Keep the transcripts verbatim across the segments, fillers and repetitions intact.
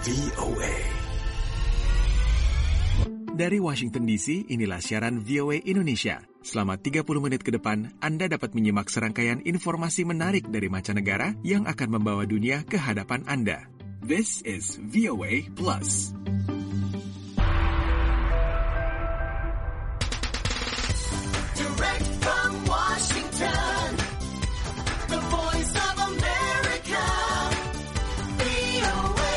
V O A. Dari Washington D C, inilah siaran V O A Indonesia. Selama tiga puluh menit ke depan, Anda dapat menyimak serangkaian informasi menarik dari mancanegara yang akan membawa dunia ke hadapan Anda. This is V O A Plus. Direct from Washington, the voice of America, V O A.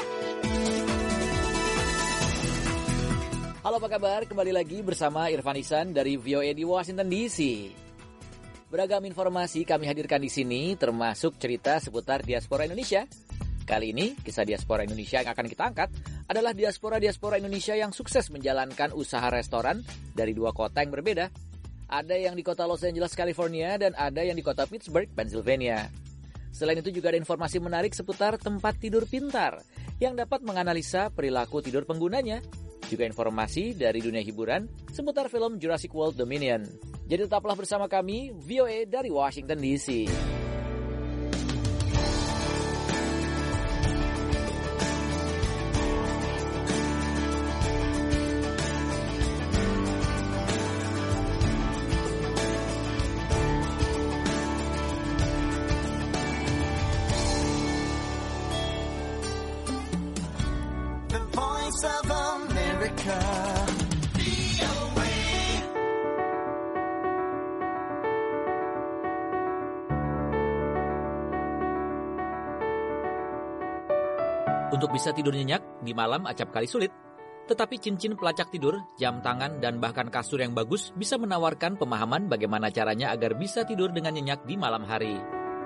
Halo, apa kabar? Kembali lagi bersama Irfan Ihsan dari V O A di Washington D C. Beragam informasi kami hadirkan di sini, termasuk cerita seputar diaspora Indonesia. Kali ini, kisah diaspora Indonesia yang akan kita angkat adalah diaspora-diaspora Indonesia yang sukses menjalankan usaha restoran dari dua kota yang berbeda. Ada yang di kota Los Angeles, California, dan ada yang di kota Pittsburgh, Pennsylvania. Selain itu juga ada informasi menarik seputar tempat tidur pintar yang dapat menganalisa perilaku tidur penggunanya. Juga informasi dari dunia hiburan seputar film Jurassic World Dominion. Jadi tetaplah bersama kami, V O A dari Washington D C. The voice of America, V O A. Untuk bisa tidur nyenyak, di malam acap kali sulit. Tetapi cincin pelacak tidur, jam tangan, dan bahkan kasur yang bagus bisa menawarkan pemahaman bagaimana caranya agar bisa tidur dengan nyenyak di malam hari.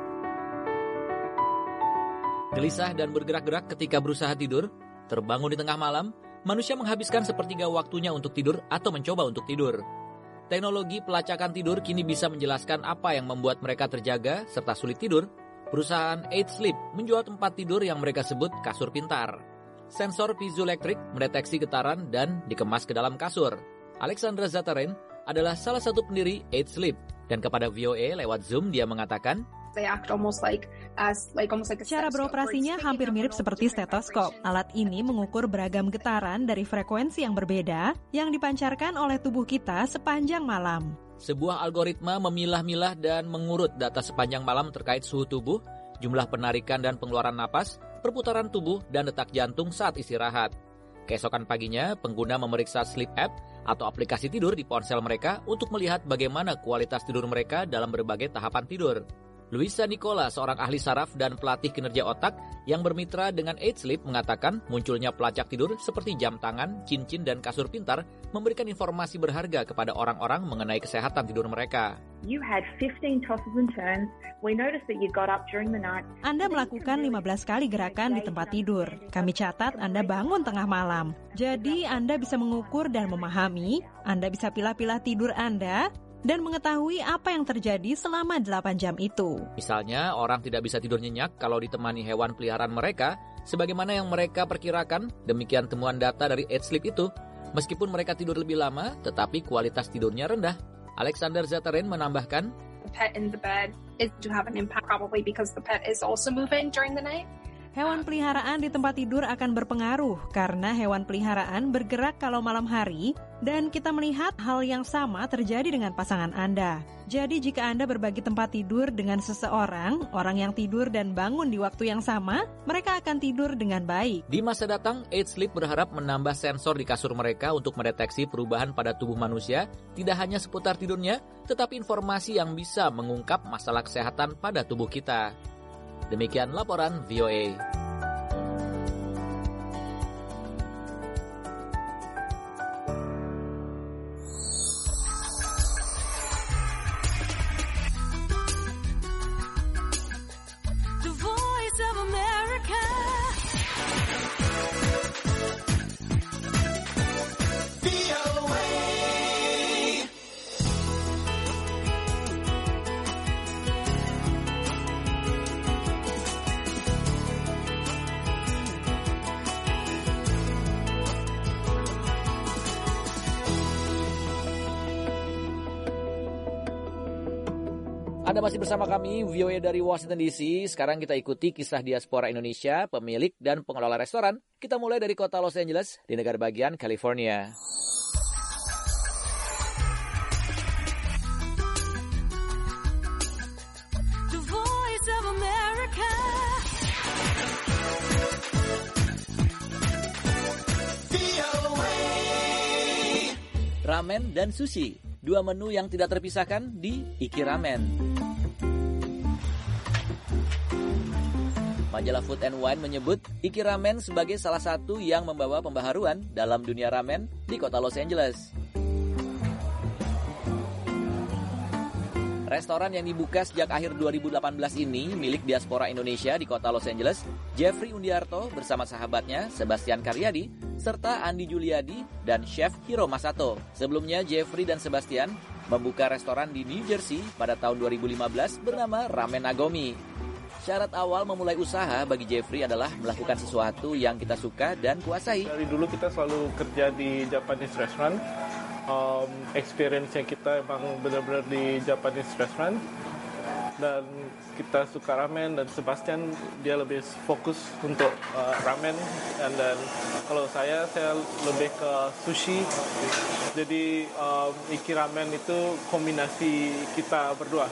Gelisah dan bergerak-gerak ketika berusaha tidur, terbangun di tengah malam, manusia menghabiskan sepertiga waktunya untuk tidur atau mencoba untuk tidur. Teknologi pelacakan tidur kini bisa menjelaskan apa yang membuat mereka terjaga serta sulit tidur. Perusahaan eight sleep menjual tempat tidur yang mereka sebut kasur pintar. Sensor piezoelektrik mendeteksi getaran dan dikemas ke dalam kasur. Alexandra Zatarain adalah salah satu pendiri eight sleep. Dan kepada V O A lewat Zoom dia mengatakan, They act almost like as like almost like a Cara stethoscope, beroperasinya where it's hampir picking mirip up seperti all different stetoskop. vibrations. Alat ini mengukur beragam getaran dari frekuensi yang berbeda yang dipancarkan oleh tubuh kita sepanjang malam. sebuah algoritma memilah-milah dan mengurut data sepanjang malam terkait suhu tubuh, jumlah penarikan dan pengeluaran napas, perputaran tubuh, dan detak jantung saat istirahat. Keesokan paginya, pengguna memeriksa sleep app atau aplikasi tidur di ponsel mereka untuk melihat bagaimana kualitas tidur mereka dalam berbagai tahapan tidur. Luisa Nicola, seorang ahli saraf dan pelatih kinerja otak yang bermitra dengan eight sleep, mengatakan munculnya pelacak tidur seperti jam tangan, cincin, dan kasur pintar memberikan informasi berharga kepada orang-orang mengenai kesehatan tidur mereka. You had fifteen tosses and turns. We noticed that you got up during the night. Anda melakukan lima belas kali gerakan di tempat tidur. Kami catat Anda bangun tengah malam. Jadi Anda bisa mengukur dan memahami, Anda bisa pilah-pilah tidur Anda, dan mengetahui apa yang terjadi selama delapan jam itu. Misalnya, orang tidak bisa tidur nyenyak kalau ditemani hewan peliharaan mereka, sebagaimana yang mereka perkirakan, demikian temuan data dari eight sleep itu. Meskipun mereka tidur lebih lama, tetapi kualitas tidurnya rendah. Alexander Zatarain menambahkan, The pet in the bed is to have an impact probably because the pet is also moving during the night. Hewan peliharaan di tempat tidur akan berpengaruh karena hewan peliharaan bergerak kalau malam hari dan kita melihat hal yang sama terjadi dengan pasangan Anda. Jadi jika Anda berbagi tempat tidur dengan seseorang, orang yang tidur dan bangun di waktu yang sama, mereka akan tidur dengan baik. di masa datang, eight sleep berharap menambah sensor di kasur mereka untuk mendeteksi perubahan pada tubuh manusia, tidak hanya seputar tidurnya, tetapi informasi yang bisa mengungkap masalah kesehatan pada tubuh kita. Demikian laporan V O A. The voice of America, V O A. Anda masih bersama kami, V O A dari Washington D C. Sekarang kita ikuti kisah diaspora Indonesia, pemilik dan pengelola restoran. Kita mulai dari kota Los Angeles, di negara bagian California. The Voice of America. V O A. Ramen dan sushi, dua menu yang tidak terpisahkan di Iki Ramen. Majalah Food and Wine menyebut Iki Ramen sebagai salah satu yang membawa pembaharuan dalam dunia ramen di kota Los Angeles. Restoran yang dibuka sejak akhir dua ribu delapan belas ini milik diaspora Indonesia di kota Los Angeles, Jeffrey Undiarto bersama sahabatnya Sebastian Karyadi, serta Andi Juliadi dan Chef Hiro Masato. Sebelumnya Jeffrey dan Sebastian membuka restoran di New Jersey pada tahun dua ribu lima belas bernama Ramen Nagomi. Syarat awal memulai usaha bagi Jeffrey adalah melakukan sesuatu yang kita suka dan kuasai. Dari dulu kita selalu kerja di Japanese restaurant. Um, experience-nya kita emang benar-benar di Japanese restaurant. Dan kita suka ramen, dan Sebastian dia lebih fokus untuk uh, ramen. Dan, dan kalau saya, saya lebih ke sushi. Jadi um, Iki Ramen itu kombinasi kita berdua.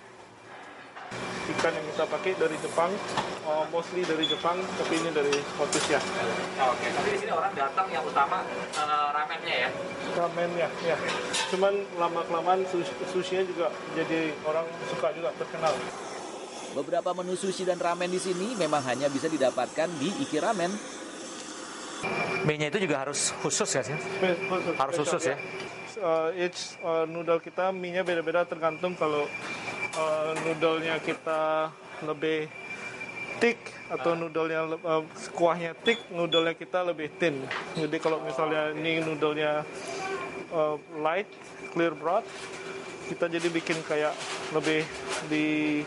Ikan yang kita pakai dari Jepang, uh, mostly dari Jepang, tapi ini dari Scottish ya. Oke, tapi di sini orang datang yang utama uh, ramennya ya. Ramen ya, ya. Cuman lama-kelamaan sus- sushinya juga jadi orang suka juga, terkenal. Beberapa menu sushi dan ramen di sini memang hanya bisa didapatkan di Iki Ramen. Mie-nya itu juga harus khusus ya sih? Spe- khusus, Harus spesial, khusus ya? Uh, each uh, noodle kita mie-nya beda-beda tergantung kalau uh, noodle-nya kita lebih thick atau noodle-nya uh, kuahnya thick, noodle-nya kita lebih thin. Jadi kalau misalnya ini noodle-nya uh, light, clear broth, kita jadi bikin kayak lebih di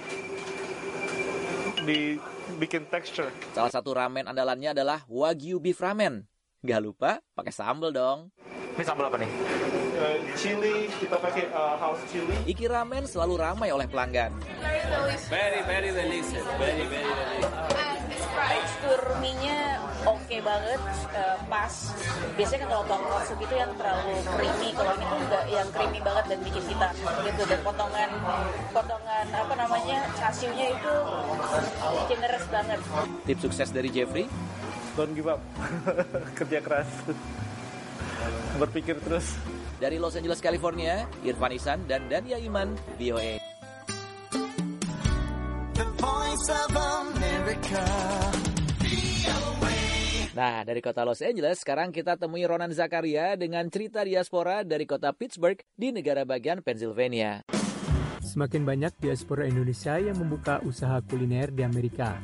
di bikin texture. Salah satu ramen andalannya adalah Wagyu Beef Ramen. Gak lupa pakai sambal dong. Ini sambal apa nih? Uh, chili, kita pakai uh, house chili. Iki Ramen selalu ramai oleh pelanggan. Very, very delicious. Very, very delicious. Tekstur mie-nya oke banget, uh, pas. Biasanya kan kalau tonkotsu gitu yang terlalu creamy, kalau ini tuh enggak yang creamy banget dan bikin kita gitu. Dan potongan potongan apa namanya chashu-nya itu generous banget. Tips sukses dari Jeffrey? Don't give up. Kerja keras. Berpikir terus. Dari Los Angeles, California, Irfan Isan dan Dania Iman, V O A. The Voice of America. V O A. Nah, dari kota Los Angeles, sekarang kita temui Ronan Zakaria dengan cerita diaspora dari kota Pittsburgh di negara bagian Pennsylvania. Semakin banyak diaspora Indonesia yang membuka usaha kuliner di Amerika.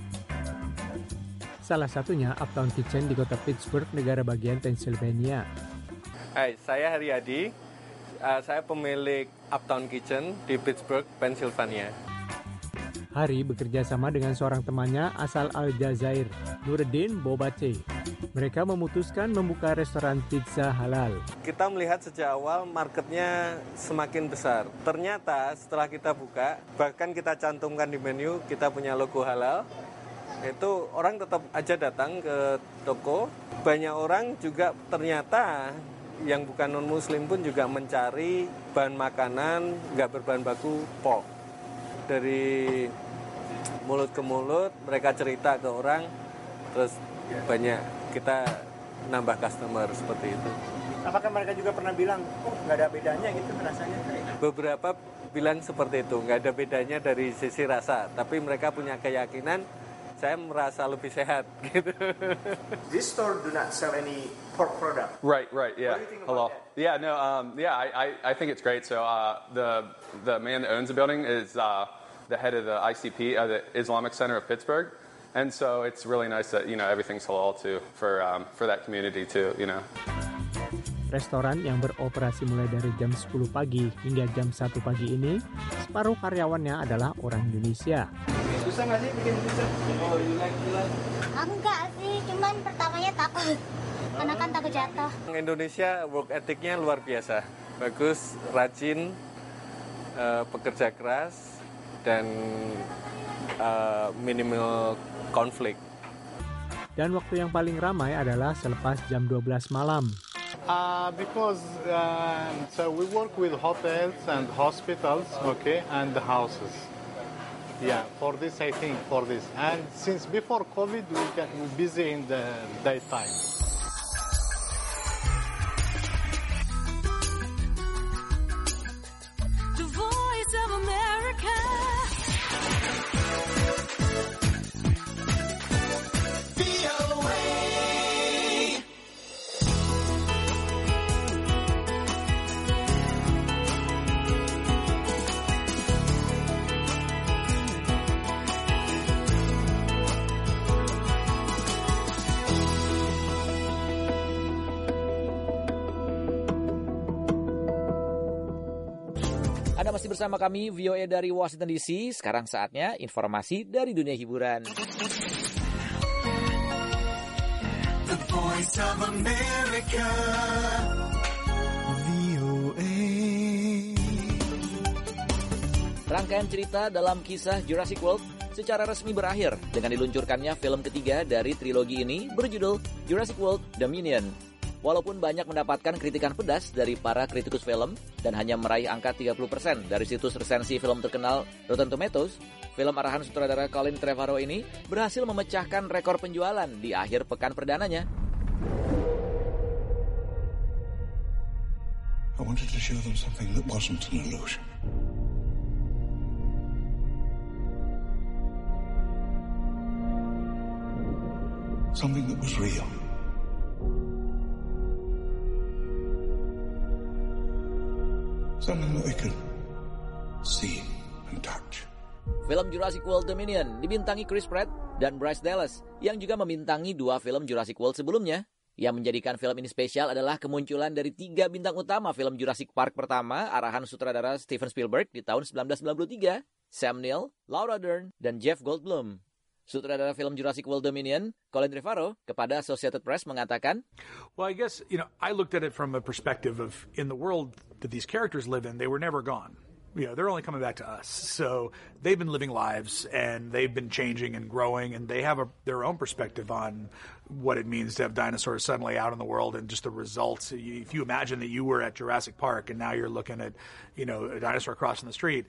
Salah satunya Uptown Kitchen di kota Pittsburgh, negara bagian Pennsylvania. Hai, saya Haryadi. Uh, saya pemilik Uptown Kitchen di Pittsburgh, Pennsylvania. Hari bekerja sama dengan seorang temannya asal Aljazair, Nuruddin Bobace. Mereka memutuskan membuka restoran pizza halal. Kita melihat sejak awal marketnya semakin besar. Ternyata setelah kita buka, bahkan kita cantumkan di menu, kita punya logo halal. Itu orang tetap aja datang ke toko. Banyak orang juga ternyata yang bukan non-muslim pun juga mencari bahan makanan nggak berbahan baku pork. Dari mulut ke mulut, mereka cerita ke orang, terus banyak kita nambah customer seperti itu. Apakah mereka juga pernah bilang, oh nggak ada bedanya gitu rasanya? Beberapa bilang seperti itu, nggak ada bedanya dari sisi rasa, tapi mereka punya keyakinan saya merasa lebih sehat gitu. This store do not sell any pork product. Right, right, yeah. What do you think Hello. about that? Yeah, no, um, yeah, I, I, I think it's great. So uh, the the man that owns the building is uh, the head of the I C P, uh, the Islamic Center of Pittsburgh, and so it's really nice that you know everything's halal too for um, for that community too, you know. Restoran yang beroperasi mulai dari jam sepuluh pagi hingga jam satu pagi ini, separuh karyawannya adalah orang Indonesia. Susah nggak sih bikin pizza? Oh, you like, you like? Enggak sih, cuman pertamanya takut. Karena kan takut jatuh. Indonesia work ethicnya luar biasa. Bagus, rajin, uh, pekerja keras, dan uh, minimal konflik. Dan waktu yang paling ramai adalah selepas jam dua belas malam. Uh, because uh, so we work with hotels and hospitals, okay, and the houses. Yeah, for this I think for this, and since before COVID we can we're busy in the daytime. The Voice of America. V O A. Anda masih bersama kami V O A dari Washington D C. Sekarang saatnya informasi dari dunia hiburan. The Voice of America. V O A. Rangkaian cerita dalam kisah Jurassic World secara resmi berakhir dengan diluncurkannya film ketiga dari trilogi ini berjudul Jurassic World Dominion. Walaupun banyak mendapatkan kritikan pedas dari para kritikus film dan hanya meraih angka tiga puluh persen dari situs resensi film terkenal Rotten Tomatoes, film arahan sutradara Colin Trevorrow ini berhasil memecahkan rekor penjualan di akhir pekan perdananya. I wanted to show them something that wasn't an illusion. Something that was real. Something that they could see and touch. Film Jurassic World Dominion dibintangi Chris Pratt dan Bryce Dallas yang juga membintangi dua film Jurassic World sebelumnya. Yang menjadikan film ini spesial adalah kemunculan dari tiga bintang utama film Jurassic Park pertama arahan sutradara Steven Spielberg di tahun sembilan belas sembilan puluh tiga, Sam Neill, Laura Dern, dan Jeff Goldblum. Sutradara film Jurassic World Dominion, Colin Trevorrow, kepada Associated Press mengatakan, Well, I guess, you know, I looked at it from a perspective of, in the world that these characters live in, they were never gone. You know, they're only coming back to us. So they've been living lives, and they've been changing and growing, and they have a, their own perspective on what it means to have dinosaurs suddenly out in the world and just the results. If you imagine that you were at Jurassic Park, and now you're looking at, you know, a dinosaur crossing the street,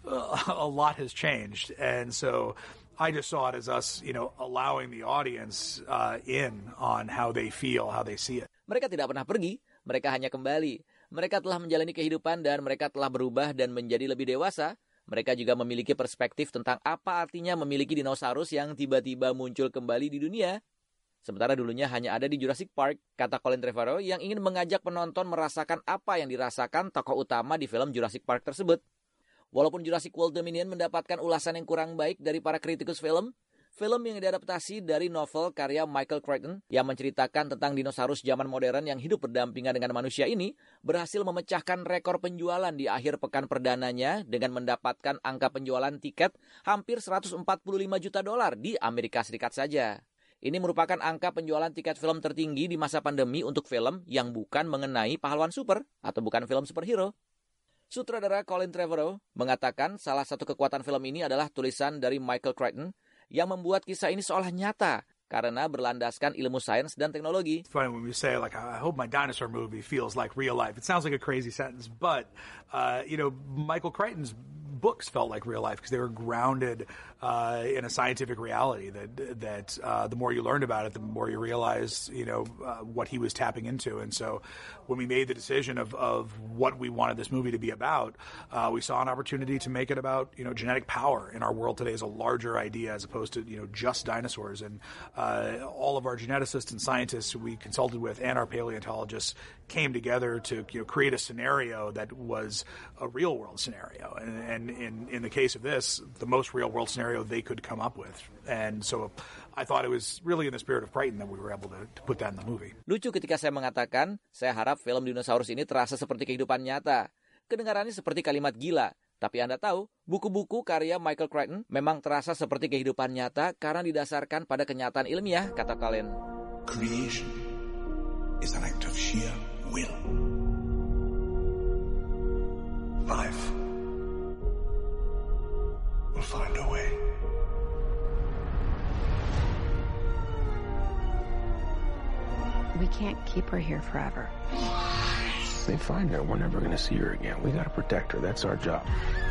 a lot has changed. And so I just saw it as us, you know, allowing the audience uh, in on how they feel, how they see it. Mereka tidak pernah pergi, mereka hanya kembali. Mereka telah menjalani kehidupan dan mereka telah berubah dan menjadi lebih dewasa. Mereka juga memiliki perspektif tentang apa artinya memiliki dinosaurus yang tiba-tiba muncul kembali di dunia. Sementara dulunya hanya ada di Jurassic Park, kata Colin Trevorrow yang ingin mengajak penonton merasakan apa yang dirasakan tokoh utama di film Jurassic Park tersebut. Walaupun Jurassic World Dominion mendapatkan ulasan yang kurang baik dari para kritikus film, film yang diadaptasi dari novel karya Michael Crichton yang menceritakan tentang dinosaurus zaman modern yang hidup berdampingan dengan manusia ini berhasil memecahkan rekor penjualan di akhir pekan perdananya dengan mendapatkan angka penjualan tiket hampir seratus empat puluh lima juta dolar di Amerika Serikat saja. Ini merupakan angka penjualan tiket film tertinggi di masa pandemi untuk film yang bukan mengenai pahlawan super atau bukan film superhero. Sutradara Colin Trevorrow mengatakan salah satu kekuatan film ini adalah tulisan dari Michael Crichton yang membuat kisah ini seolah nyata karena berlandaskan ilmu sains dan teknologi. It's funny when we say, like, I hope my dinosaur movie feels like real life. It sounds like a crazy sentence, but, uh, you know, Michael Crichton's books felt like real life because they were grounded uh, in a scientific reality that that uh, the more you learned about it, the more you realized, you know, uh, what he was tapping into. And so when we made the decision of, of what we wanted this movie to be about, uh, we saw an opportunity to make it about, you know, genetic power in our world today is a larger idea as opposed to, you know, just dinosaurs. And uh, all of our geneticists and scientists who we consulted with and our paleontologists came together to, you know, create a scenario that was a real world scenario. And, and in, in the case of this, the most real world scenario they could come up with. And so I thought it was really in the spirit of Crichton that we were able to, to put that in the movie. Lucu ketika saya mengatakan, saya harap film dinosaurus ini terasa seperti kehidupan nyata. Kedengarannya seperti kalimat gila. Tapi Anda tahu, buku-buku karya Michael Crichton memang terasa seperti kehidupan nyata karena didasarkan pada kenyataan ilmiah, kata Colin. Creation is an act of sheer will. Life We can't keep her here forever. They find her, we're never going to see her again. We got to protect her. That's our job.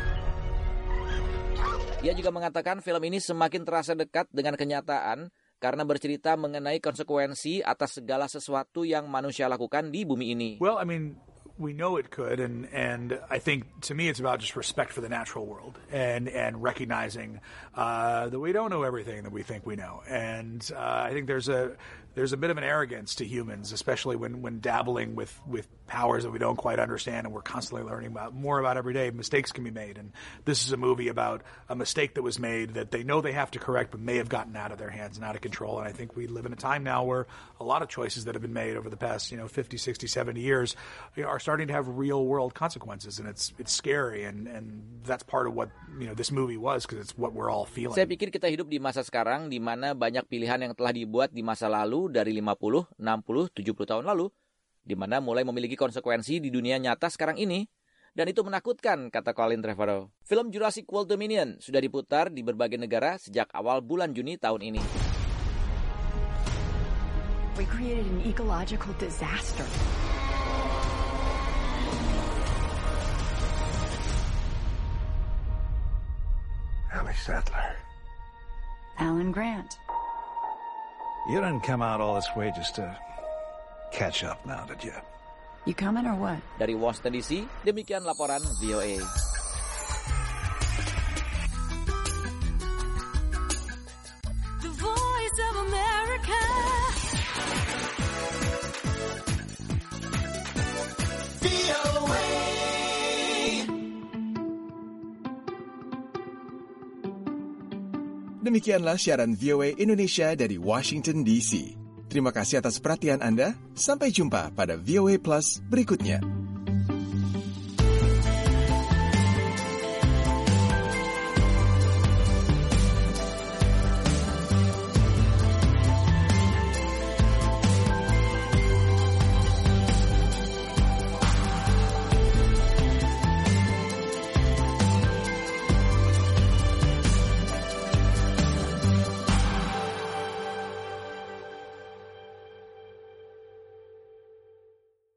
Ia juga mengatakan film ini semakin terasa dekat dengan kenyataan karena bercerita mengenai konsekuensi atas segala sesuatu yang manusia lakukan di bumi ini. Well, I mean, we know it could, and and I think to me it's about just respect for the natural world and and recognizing uh, that we don't know everything that we think we know, and uh, I think there's a there's a bit of an arrogance to humans, especially when when dabbling with with powers that we don't quite understand, and we're constantly learning about more about every day. Mistakes can be made, and this is a movie about a mistake that was made that they know they have to correct, but may have gotten out of their hands and out of control. And I think we live in a time now where a lot of choices that have been made over the past, you know, fifty, sixty, seventy years, you know, are starting to have real world consequences, and it's it's scary, and and that's part of what, you know, this movie was, because it's what we're all feeling. Saya pikir kita hidup di masa sekarang di mana banyak pilihan yang telah dibuat di masa lalu dari lima puluh, enam puluh, tujuh puluh tahun lalu, di mana mulai memiliki konsekuensi di dunia nyata sekarang ini, dan itu menakutkan, kata Colin Trevorrow. Film Jurassic World Dominion sudah diputar di berbagai negara sejak awal bulan Juni tahun ini. We created an ecological disaster. Ellie Sattler. Alan Grant. You didn't come out all this way just to catch up now, did you? You coming or what? Dari Washington D C, demikian laporan V O A. The Voice of America. V O A. Demikianlah siaran V O A Indonesia dari Washington D C. Terima kasih atas perhatian Anda. Sampai jumpa pada V O A Plus berikutnya.